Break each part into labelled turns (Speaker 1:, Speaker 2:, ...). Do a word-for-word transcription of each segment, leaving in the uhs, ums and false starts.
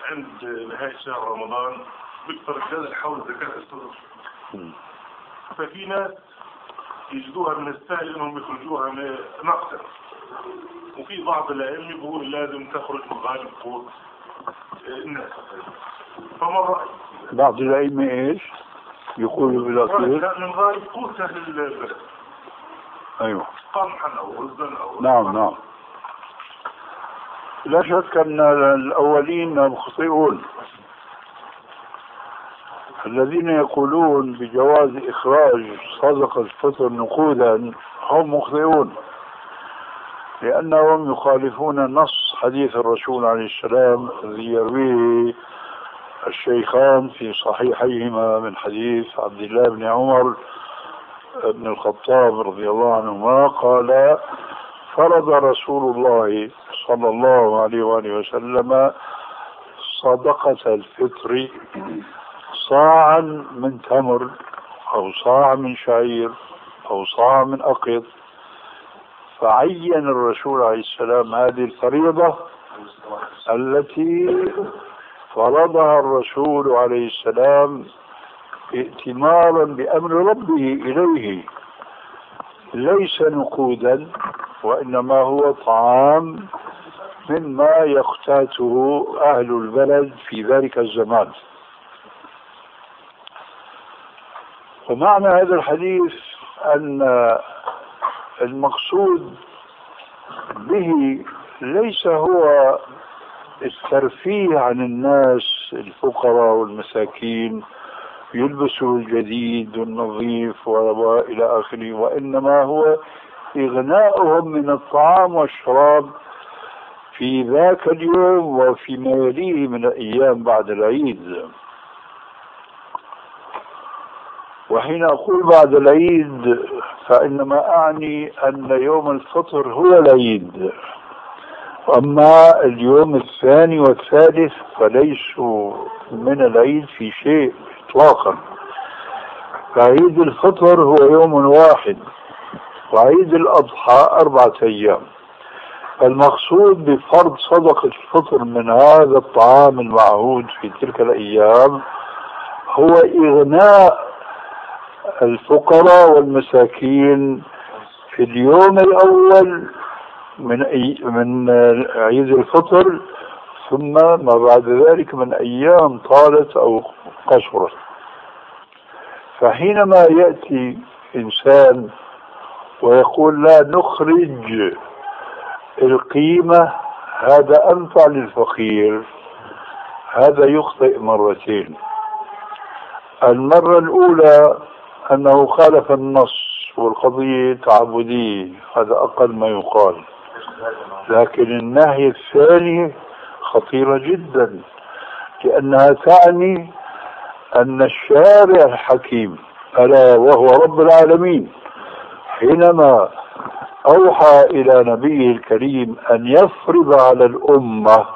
Speaker 1: عند نهاية شهر رمضان بيكثر الجدل حول زكاة الفطر. ففي ناس يجدوها من السهل انهم يخرجوها نقدا، وفي بعض الائمه بيقول لازم تخرج من غالب قوت الناس. فما الرأي؟
Speaker 2: بعض الائمه ايش؟ يقولوا بالاصل
Speaker 1: من غالب قوت اهل البلد.
Speaker 2: ايوه
Speaker 1: قمحا او رزا او
Speaker 2: نعم نعم. لا شك ان الاولين مخطئون. الذين يقولون بجواز إخراج صدقة الفطر نقودا هم مخطئون، لأنهم يخالفون نص حديث الرسول عليه السلام الذي يرويه الشيخان في صحيحيهما من حديث عبد الله بن عمر بن الخطاب رضي الله عنهما قال: فرض رسول الله صلى الله عليه وآله وسلم صدقة الفطر صاعا من تمر أو صاع من شعير أو صاع من أقط، فعين الرسول عليه السلام هذه الفريضة التي فرضها الرسول عليه السلام ائتمارا بأمر ربه إليه، ليس نقودا وإنما هو طعام مما يقتاته أهل البلد في ذلك الزمان. ومعنى هذا الحديث أن المقصود به ليس هو الترفيه عن الناس الفقراء والمساكين يلبسوا الجديد والنظيف وإلى آخره، وإنما هو إغناؤهم من الطعام والشراب في ذاك اليوم وفيما يليه من الأيام بعد العيد. وحين أقول بعد العيد فإنما أعني أن يوم الفطر هو العيد، أما اليوم الثاني والثالث فليسوا من العيد في شيء إطلاقا. فعيد الفطر هو يوم واحد، وعيد الأضحى أربعة أيام. المقصود بفرض صدقة الفطر من هذا الطعام المعهود في تلك الأيام هو إغناء الفقراء والمساكين في اليوم الأول من من عيد الفطر، ثم ما بعد ذلك من أيام طالت أو قصرت. فحينما يأتي إنسان ويقول لا نخرج القيمة هذا أنفع للفقير، هذا يخطئ مرتين. المرة الأولى أنه خالف النص والقضية تعبدية، هذا أقل ما يقال. لكن الناحية الثانية خطيرة جدا، لأنها تعني أن الشارع الحكيم ألا وهو رب العالمين حينما أوحى إلى نبيه الكريم أن يفرض على الأمة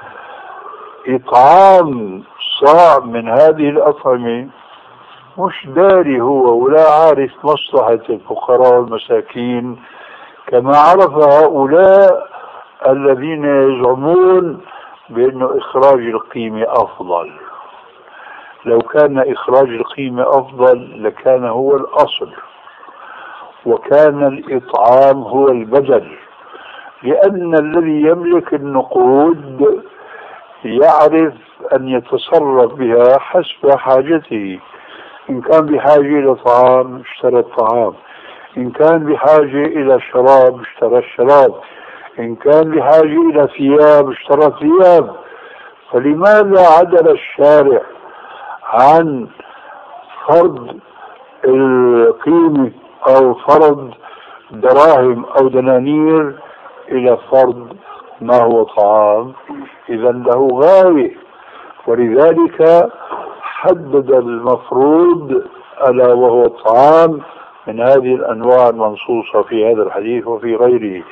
Speaker 2: إطعام صاع من هذه الأطعمة، مش داري هو ولا عارف مصلحة الفقراء والمساكين كما عرف هؤلاء الذين يزعمون بأن إخراج القيمة أفضل. لو كان إخراج القيمة أفضل لكان هو الأصل، وكان الإطعام هو البدل، لأن الذي يملك النقود يعرف أن يتصرف بها حسب حاجته. إن كان بحاجة إلى طعام اشترى الطعام، إن كان بحاجة إلى شراب اشترى الشراب، إن كان بحاجة إلى ثياب اشترى ثياب. فلماذا عدل الشارع عن فرض القيمة أو فرض دراهم أو دنانير إلى فرض ما هو طعام؟ إذا له غاية، ولذلك حدد المفروض ألا وهو الطعام من هذه الأنواع المنصوصة في هذا الحديث وفي غيره.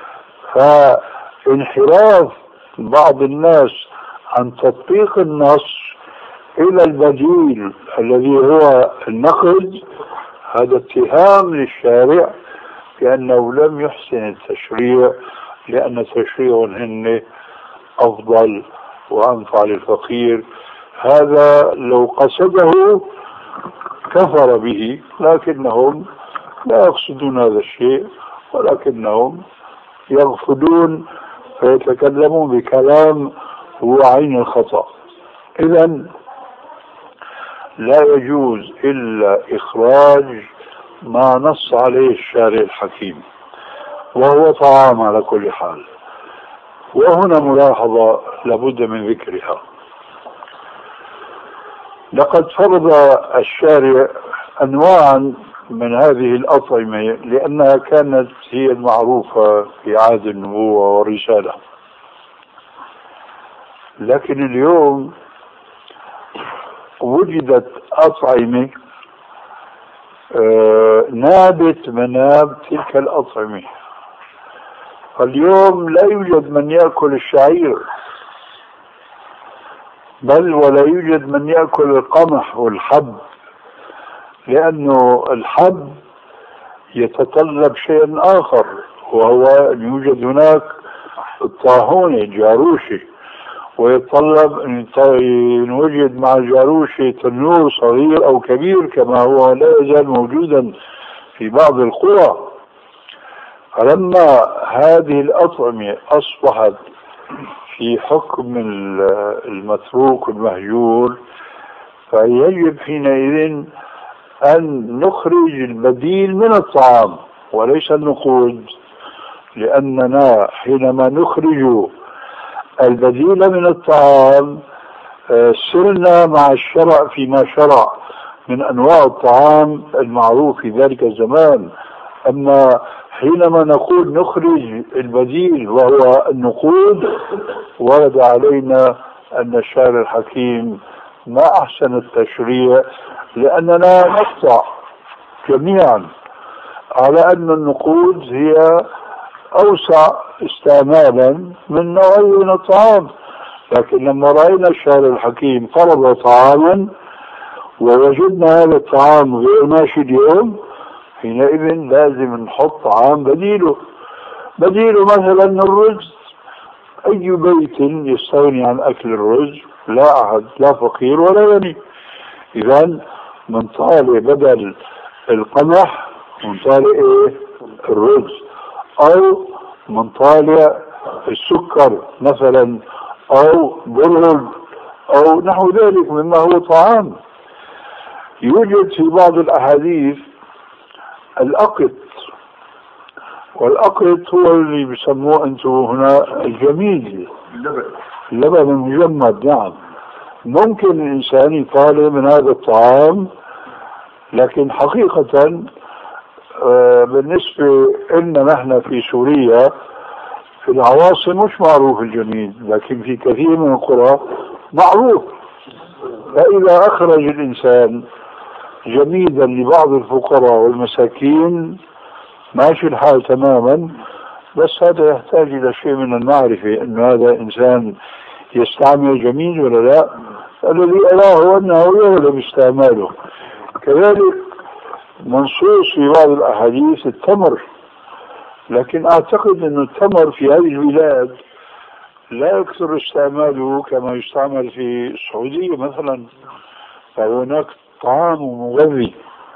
Speaker 2: فانحراف بعض الناس عن تطبيق النص إلى البديل الذي هو النقد، هذا اتهام للشارع بأنه لم يحسن التشريع، لأن تشريعهن أفضل وأنفع للفقير. هذا لو قصده كفر به، لكنهم لا يقصدون هذا الشيء، ولكنهم يغفلون فيتكلمون بكلام هو عين الخطأ. إذن لا يجوز إلا إخراج ما نص عليه الشارع الحكيم، وهو طعام على كل حال. وهنا ملاحظة لابد من ذكرها. لقد فرض الشارع أنواعا من هذه الأطعمة لأنها كانت هي المعروفة في عهد النبوة والرسالة، لكن اليوم وجدت أطعمة نابت مناب تلك الأطعمة. اليوم لا يوجد من يأكل الشعير، بل ولا يوجد من يأكل القمح والحب، لأنه الحب يتطلب شيء آخر، وهو أن يوجد هناك الطاحونة جاروشة، ويتطلب أن يوجد مع الجاروشة تنور صغير أو كبير كما هو لا يزال موجودا في بعض القرى. فلما هذه الأطعمة أصبحت في حكم المتروك المهجور، فيجب حينئذ أن نخرج البديل من الطعام وليس النقود، لأننا حينما نخرج البديل من الطعام سرنا مع الشرع فيما شرع من أنواع الطعام المعروف في ذلك الزمان. أما حينما نقول نخرج البديل وهو النقود، ورد علينا أن الشارع الحكيم ما أحسن التشريع، لأننا نقطع جميعا على أن النقود هي أوسع استعمالا من نوعين من الطعام. لكن لما رأينا الشارع الحكيم فرض طعاما ووجدنا هذا الطعام غير ماشي اليوم، حينئذ لازم نحط طعام بديله. بديله مثلا الرز، أي بيت يستغني عن أكل الرز؟ لا أحد، لا فقير ولا غني. إذن من طالع بدل القمح من طالع إيه؟ الرز، أو من طالع السكر مثلا، أو برغل، أو نحو ذلك مما هو طعام. يوجد في بعض الأحاديث الأقط، والأقط هو اللي بيسموه أنتم هنا الجميل، اللبن المجمد. نعم، ممكن الإنسان يطالع من هذا الطعام، لكن حقيقة آه بالنسبة لنا نحن في سوريا في العواصم مش معروف الجميل، لكن في كثير من القرى معروف. فإذا أخرج الإنسان جميدا لبعض الفقراء والمساكين ماشي الحال تماما، بس هذا يحتاج إلى شيء من المعرفة أن هذا إنسان يستعمل جميل ولا لا. الذي أراه أنه يغلب استعماله. كذلك منصوص في بعض الأحاديث التمر، لكن أعتقد أن التمر في هذه البلاد لا يكثر استعماله كما يستعمل في السعودية مثلا، فهناك طعام مغذي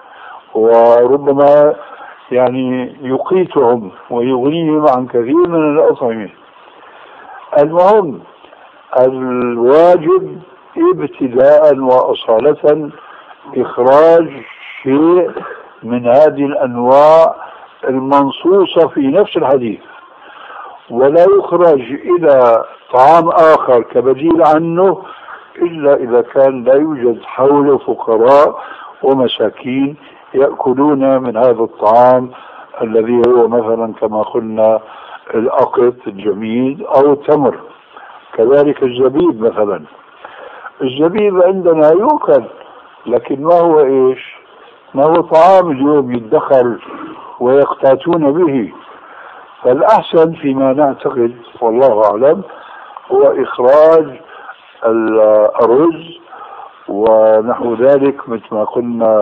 Speaker 2: وربما يعني يقيتهم ويغنيهم عن كثير من الأطعمة. المهم الواجب ابتداء وأصالة إخراج شيء من هذه الأنواع المنصوصة في نفس الحديث، ولا يخرج إلى طعام آخر كبديل عنه إلا إذا كان لا يوجد حوله فقراء ومساكين يأكلون من هذا الطعام الذي هو مثلا كما قلنا الأقط الجميد أو التمر. كذلك الزبيب مثلا، الزبيب عندنا يؤكل، لكن ما هو إيش؟ ما هو طعام اليوم يدخر ويقتاتون به. فالأحسن فيما نعتقد والله أعلم هو إخراج الرز ونحو ذلك، مثل ما قلنا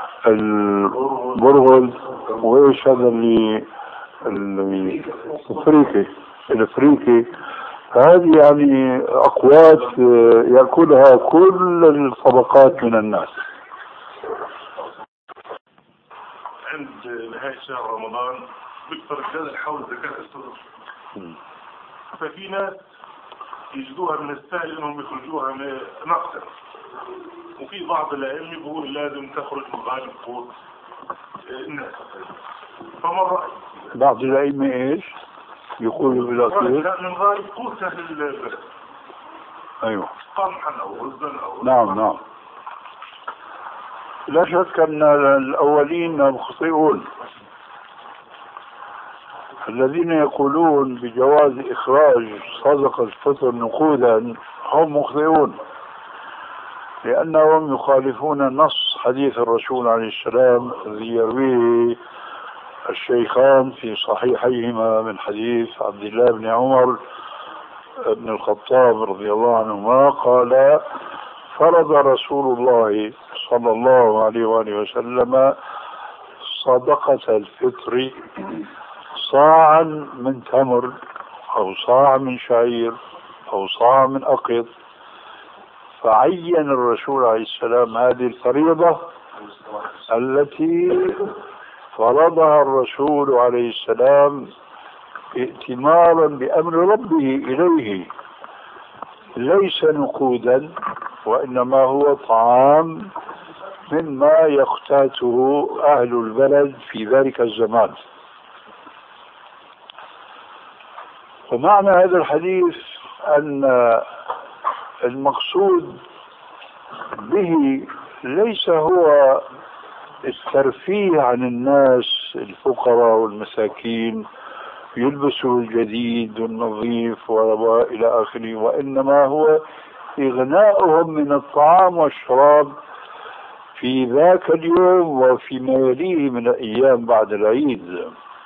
Speaker 2: البرغل، وإيش هذا اللي الفريكي الفريكي هذه يعني أقوات يأكلها كل الطبقات من الناس.
Speaker 1: عند نهاية شهر رمضان بيكثر الجدل حول زكاة الفطر. ففي ناس يجدوها من السهل انهم يخرجوها نقدا، وفي بعض الائمه بيقول لازم تخرج من غالب قوت الناس. فما الرأي؟
Speaker 2: بعض الائمه ايش؟ يقولوا بالاخير
Speaker 1: من غالب قوت اهل البلد.
Speaker 2: ايوه،
Speaker 1: قمحا او رزا او
Speaker 2: نعم نعم. لا شك ان الاولين مخطئون. الذين يقولون بجواز إخراج صدقة الفطر نقودا هم مخطئون، لأنهم يخالفون نص حديث الرسول عليه السلام الذي يرويه الشيخان في صحيحيهما من حديث عبد الله بن عمر بن الخطاب رضي الله عنهما قال: فرض رسول الله صلى الله عليه وآله وسلم صدقة الفطر صاعا من تمر أو صاع من شعير أو صاع من أقط، فعين الرسول عليه السلام هذه الفريضة التي فرضها الرسول عليه السلام ائتمارا بأمر ربه إليه، ليس نقودا وإنما هو طعام مما يختاته أهل البلد في ذلك الزمان. ومعنى هذا الحديث أن المقصود به ليس هو الترفيه عن الناس الفقراء والمساكين يلبسوا الجديد والنظيف وإلى آخره، وإنما هو إغناؤهم من الطعام والشراب في ذاك اليوم وفيما يليه من الأيام بعد العيد.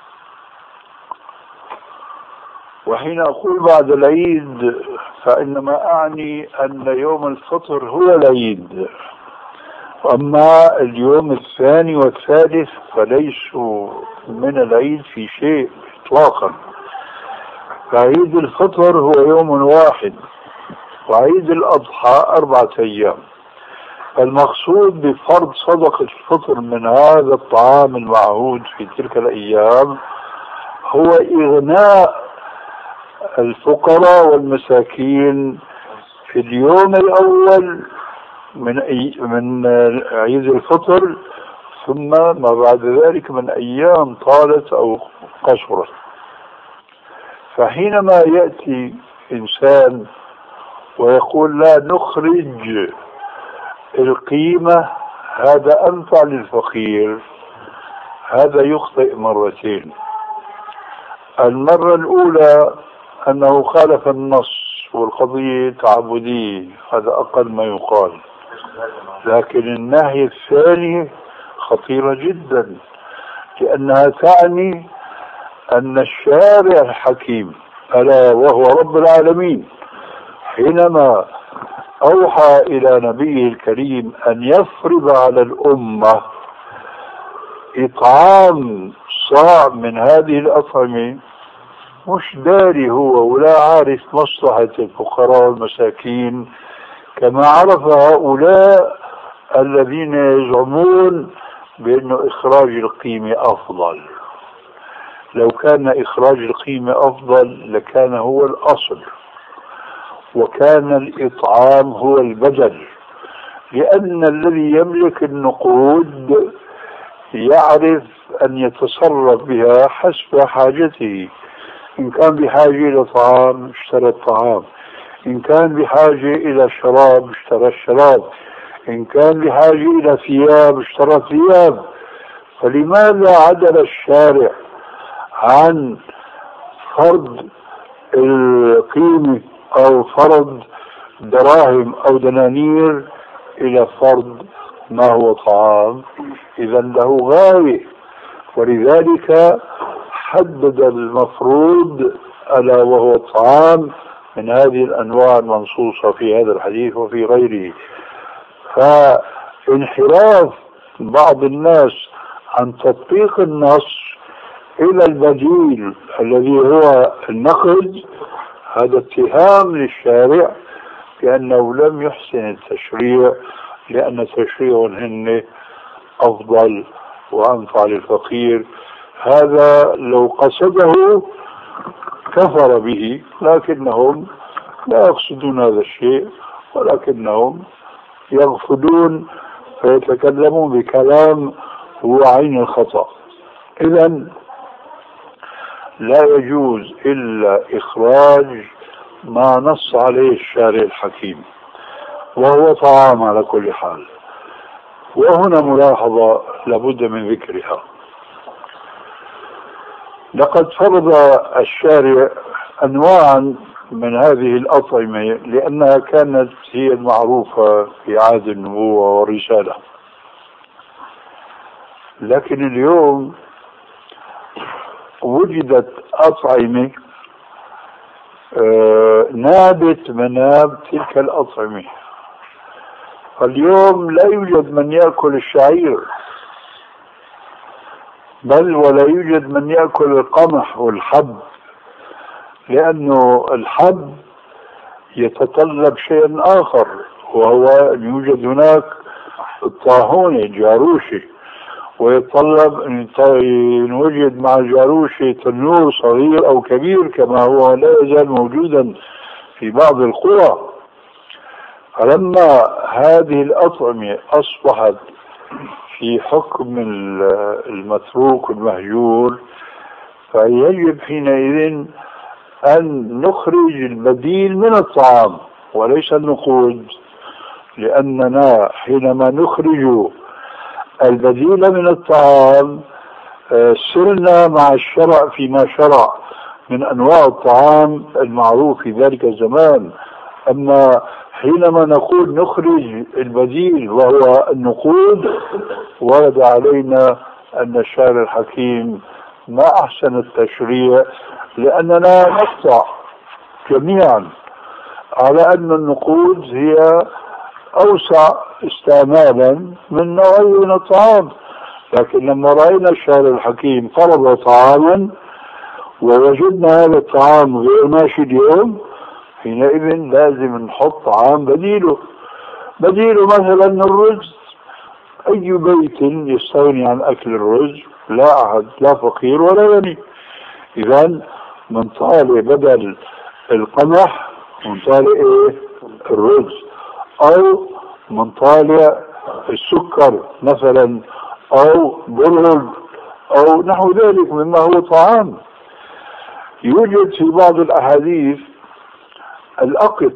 Speaker 2: وحين أقول بعد العيد فإنما أعني أن يوم الفطر هو العيد، أما اليوم الثاني والثالث فليسوا من العيد في شيء إطلاقا. فعيد الفطر هو يوم واحد، وعيد الأضحى أربعة أيام. المقصود بفرض صدقة الفطر من هذا الطعام المعهود في تلك الأيام هو إغناء الفقراء والمساكين في اليوم الأول من من عيد الفطر، ثم ما بعد ذلك من أيام طالت أو قصرت. فحينما يأتي إنسان ويقول لا نخرج القيمة هذا أنفع للفقير، هذا يخطئ مرتين. المرة الأولى أنه خالف النص والقضية تعبدية، هذا أقل ما يقال. لكن الناحية الثانية خطيرة جدا، لأنها تعني أن الشارع الحكيم ألا وهو رب العالمين حينما أوحى إلى نبيه الكريم أن يفرض على الأمة إطعام صاع من هذه الأطعمة، مش داري هو ولا عارف مصلحة الفقراء والمساكين كما عرف هؤلاء الذين يزعمون بأن إخراج القيمة أفضل. لو كان إخراج القيمة أفضل لكان هو الأصل، وكان الإطعام هو البدل، لأن الذي يملك النقود يعرف أن يتصرف بها حسب حاجته. إن كان بحاجة إلى طعام اشترى الطعام، إن كان بحاجة إلى شراب اشترى الشراب، إن كان بحاجة إلى ثياب اشترى ثياب. فلماذا عدل الشارع عن فرض القيمة أو فرض دراهم أو دنانير إلى فرض ما هو طعام؟ إذا له غاية، ولذلك حدد المفروض ألا وهو الطعام من هذه الأنواع المنصوصة في هذا الحديث وفي غيره. فانحراف بعض الناس عن تطبيق النص إلى البديل الذي هو النقد، هذا اتهام للشارع بأنه لم يحسن التشريع، لأن تشريعهم هن أفضل وأنفع للفقير. هذا لو قصده كفر به، لكنهم لا يقصدون هذا الشيء، ولكنهم يغفلون فيتكلمون بكلام هو عين الخطأ. إذن لا يجوز إلا إخراج ما نص عليه الشارع الحكيم، وهو طعام على كل حال. وهنا ملاحظة لابد من ذكرها. لقد فرض الشارع أنواعا من هذه الأطعمة لأنها كانت هي المعروفة في عهد النبوة والرسالة، لكن اليوم وجدت أطعمة نابت مناب تلك الأطعمة. فاليوم لا يوجد من يأكل الشعير، بل ولا يوجد من يأكل القمح والحب، لأنه الحب يتطلب شيء آخر، وهو أن يوجد هناك الطاحونة الجاروشة، ويتطلب أن يوجد مع الجاروشة تنور صغير أو كبير كما هو لا يزال موجودا في بعض القرى. فلما هذه الأطعمة أصبحت في حكم المتروك المهجور، فيجب حينئذ أن نخرج البديل من الطعام وليس النقود، لأننا حينما نخرج البديل من الطعام سرنا مع الشرع فيما شرع من أنواع الطعام المعروف في ذلك الزمان. أما حينما نقول نخرج البديل وهو النقود، ورد علينا أن الشارع الحكيم ما أحسن التشريع، لأننا نقطع جميعا على أن النقود هي أوسع استعمالا من نوعين من الطعام. لكن لما رأينا الشارع الحكيم فرض طعاما ووجدنا هذا الطعام غير ماشي اليوم، حينئذ لازم نحط طعام بديله. بديله مثلا الرز. أي بيت يستغني عن أكل الرز؟ لا أحد، لا فقير ولا غني. إذن من طالع بدل القمح من طالع إيه؟ الرز، أو من طالع السكر مثلا، أو برغل، أو نحو ذلك مما هو طعام. يوجد في بعض الأحاديث الأقط،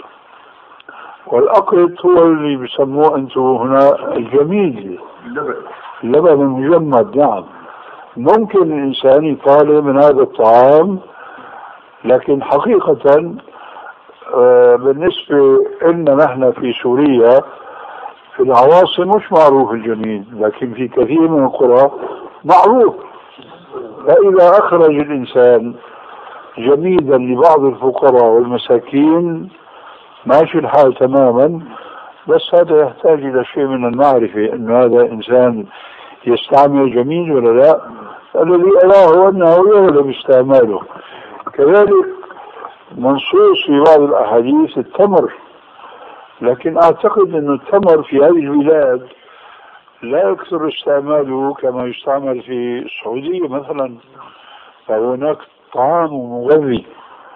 Speaker 2: والأقط هو اللي بيسموه أنتم هنا الجميد، اللبن المجمد. نعم، ممكن الإنسان يطالع من هذا الطعام، لكن حقيقة بالنسبة لنا نحن في سوريا في العواصم مش معروف الجميد، لكن في كثير من القرى معروف. فإذا أخرج الإنسان جميدا لبعض الفقراء والمساكين ماشي الحال تماما، بس هذا يحتاج إلى شيء من المعرفة أن هذا إنسان يستعمل جميل ولا لا. الذي أراه أنه يغلب استعماله. كذلك منصوص في بعض الأحاديث التمر، لكن أعتقد أن التمر في هذه البلاد لا يكثر استعماله كما يستعمل في السعودية مثلا، فهناك طعام مغذي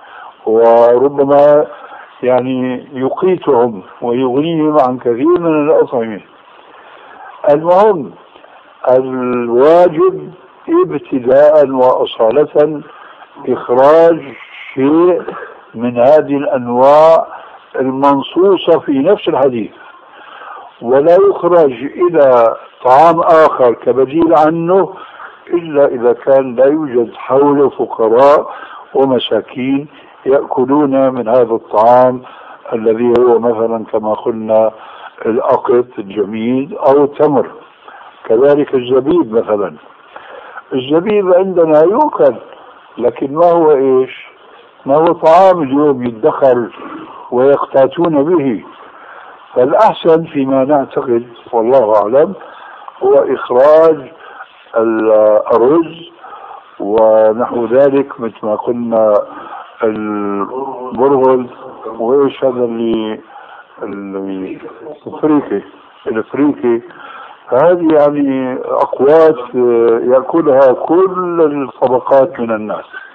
Speaker 2: وربما يعني يقيتهم ويغنيهم عن كثير من الأطعمة. المهم الواجب ابتداء وأصالة إخراج شيء من هذه الأنواع المنصوصة في نفس الحديث، ولا يخرج إلى طعام آخر كبديل عنه إلا إذا كان لا يوجد حوله فقراء ومساكين يأكلون من هذا الطعام الذي هو مثلا كما قلنا الأقط الجميد أو التمر. كذلك الزبيب مثلا، الزبيب عندنا يؤكل، لكن ما هو إيش؟ ما هو طعام اليوم يدخر ويقتاتون به. فالأحسن فيما نعتقد والله أعلم هو إخراج الرز ونحو ذلك مثل ما قلنا البرغل، وايش هذا اللي الافريقي الافريقي هذه يعني اقوات ياكلها كل الطبقات من الناس.